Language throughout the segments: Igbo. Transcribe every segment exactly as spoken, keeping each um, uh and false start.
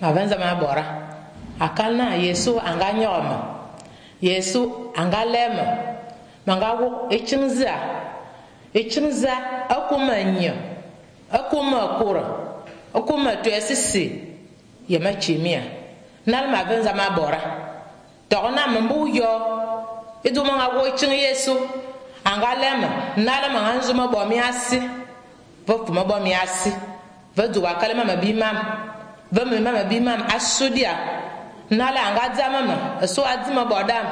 ma venza ma bora akalna Yesu anga nyoma Yesu anga lema manga wo echinza echinza akuma nyo akuma kura akuma tuesisi yema chimia nal ma venza ma bora tona mbu yo edu manga wo chin Yesu anga lema nal ma anzu ma bo mi asi va kuma bo mi asi va du wa kalema ma bi mam va me mama bi mam asudia nala anga zama ma so azima bodam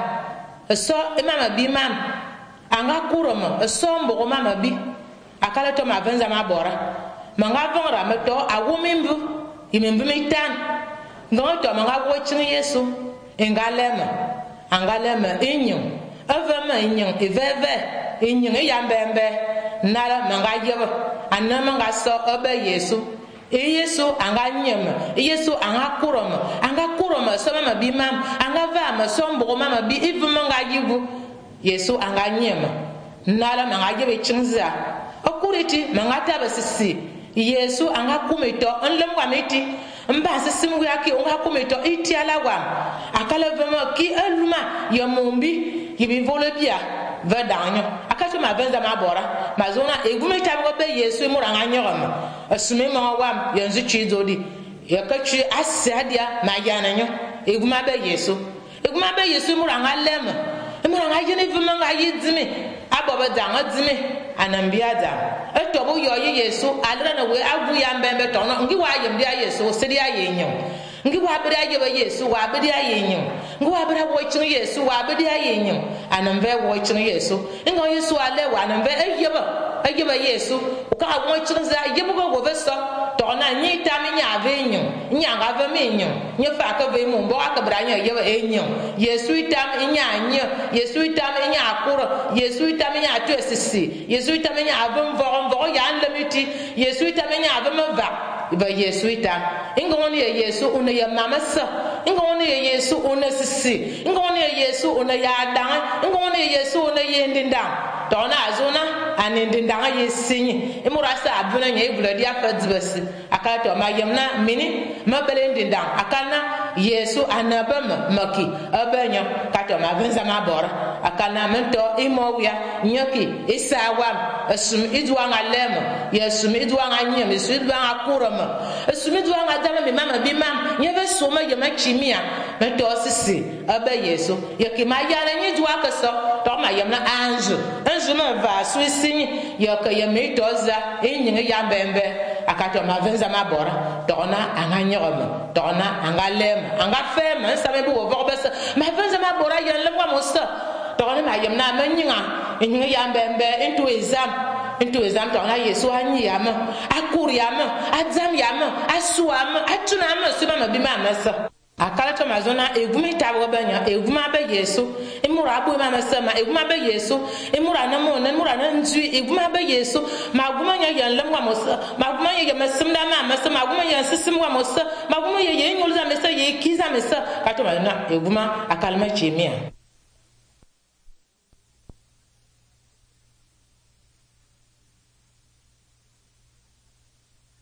so e mama bi mam anga kuroma so mbo mama bi akala to ma venza ma bora manga vongra me to awumimbu imembu mitan ngo to manga wo chin Yesu engalema angalema enyo avama enyo eveve enyo yambembe nala manga yeba anama nga so oba Yesu Yesu anga nyema Yesu anga kuroma anga kuroma so mama bi mam anga va ma so mbo mama bi ivu manga yibu Yesu anga nyema nala manga yebe chinza okuriti manga taba sisi Yesu anga kumito onlem kwa meti mba sisim yake onga kumito iti alagwa akala vema ki eluma ya mombi yibi volobia vadanyo akato ma venza ma bora mazona egumeta bo be Yesu muranga nyoma asume ma wam yanzu chizodi yakachi asadia ma yananyo eguma be Yesu eguma be Yesu muranga lema muranga jene vema nga yidime aboba danga dime anambia da etobo yo Yesu alra na we agu ya mbembe tono ngi wa yem dia Yesu sedi ayenyo ngi wa bere aye Yesu wa bere ayenyo ngi wa bere wo chin Yesu wa bere ayenyo anambe wo chin Yesu ngo Yesu ale wa anambe ayeba ayeba Yesu ka wo chin za yebo go wo beso tona nyi tami nya avenyo nya ga va menyo nya fa ka ve mo bo aka branya yeba enyo Yesu itam nya nya Yesu itam nya akuro Yesu itam nya to sisi Yesu itam nya avum voron voron ya anlemiti Yesu itam nya avum va ba Yesu itam ingoni ya Yesu una ya mamasa ingoni ya Yesu una sisi ingoni ya Yesu una ya dan ingoni ya Yesu una yendinda tona azuna anendinda yesinyi imurasa abuna nya ibuladi afadzibasi akato mayamna mini mabelendinda akana Yesu anabama maki abanya kato mabenza mabora akana mento imowya nyoki isawa asum idwanga lema yasum idwanga nyem yesu idwanga kurama asum idwanga dama mi mama bi mam nyebe soma yema chimia mento sisi aba Yesu yaki mayana nyidwa kaso to mayamna anzu anzu ma va suisinyi yaka yemitoza enyinga yambembe akato mabenza mabora tona anganyoma tona angalema anga fema sabe bo bo besa ma venza ma bora yan lemwa musa to ne ma yem na manyinga enyinga yambembe into exam into exam to na Yesu anyi yam akuri yam adzam yam asuam atuna am suba ma bi ma masa akala to mazona eguma tabo banya eguma ba Yesu imura abu ma masa ma eguma ba Yesu imura na mo na imura na nzu eguma ba Yesu ma guma nya yan lemwa musa ma guma ya masim da ma masa ma guma ya sisim wa musa ma guma ya yenyul za masa ye kiza masa kato mazona eguma akalma chimia